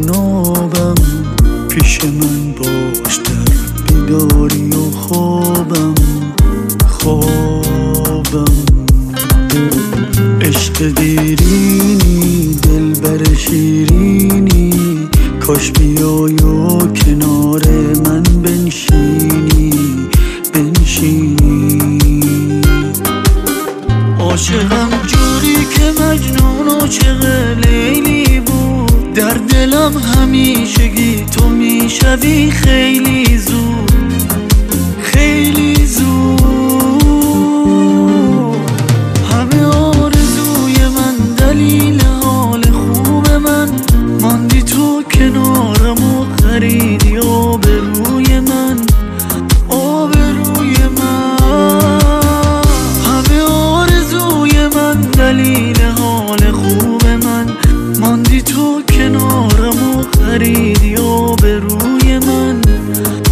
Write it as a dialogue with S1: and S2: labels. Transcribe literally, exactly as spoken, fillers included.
S1: نابم، پیش من باش در بیداری و خوابم خوابم. عشق دیرینی دلبر شیرینی، کاش بیای و کنار من بنشینی بنشینی. عاشقم جوری که مجنون عاشق لیلی بود، در دلم همیشگی تو میشوی خیلی زود خیلی زود. همه آرزوی من دلیل حال خوب من، ماندی تو کنارم و خریدی آبروی من آبروی من. همه آرزوی من دلیل حال خوب من، ماندی تو کنارم و خریدی آبروی من